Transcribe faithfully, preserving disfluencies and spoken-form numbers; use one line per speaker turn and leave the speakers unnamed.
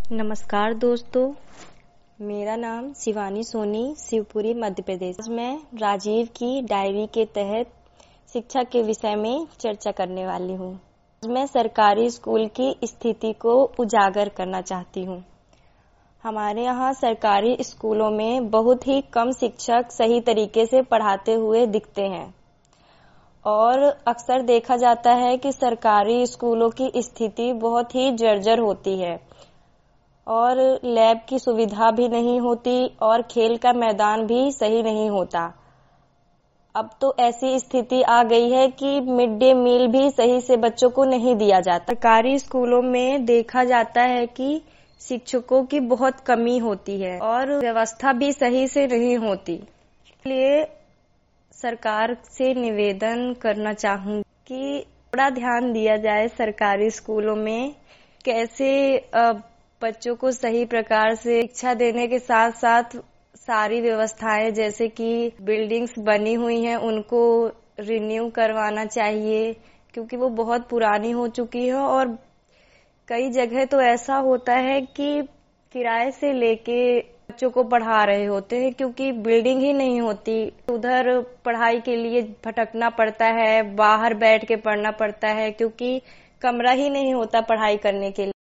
नमस्कार दोस्तों, मेरा नाम शिवानी सोनी, शिवपुरी, मध्य प्रदेश। मैं राजीव की डायरी के तहत शिक्षा के विषय में चर्चा करने वाली हूँ। मैं सरकारी स्कूल की स्थिति को उजागर करना चाहती हूँ। हमारे यहाँ सरकारी स्कूलों में बहुत ही कम शिक्षक सही तरीके से पढ़ाते हुए दिखते हैं और अक्सर देखा जाता है कि सरकारी स्कूलों की स्थिति बहुत ही जर्जर होती है और लैब की सुविधा भी नहीं होती और खेल का मैदान भी सही नहीं होता। अब तो ऐसी स्थिति आ गई है कि मिड डे मील भी सही से बच्चों को नहीं दिया जाता। सरकारी स्कूलों में देखा जाता है कि शिक्षकों की बहुत कमी होती है और व्यवस्था भी सही से नहीं होती। इसलिए सरकार से निवेदन करना चाहूंगी कि थोड़ा ध्यान दिया जाए सरकारी स्कूलों में कैसे बच्चों को सही प्रकार से शिक्षा देने के साथ साथ सारी व्यवस्थाएं जैसे कि बिल्डिंग्स बनी हुई हैं उनको रिन्यू करवाना चाहिए, क्योंकि वो बहुत पुरानी हो चुकी है और कई जगह तो ऐसा होता है कि किराए से लेके बच्चों को पढ़ा रहे होते हैं क्योंकि बिल्डिंग ही नहीं होती। उधर पढ़ाई के लिए भटकना पड़ता है, बाहर बैठ के पढ़ना पड़ता है क्योंकि कमरा ही नहीं होता पढ़ाई करने के लिए।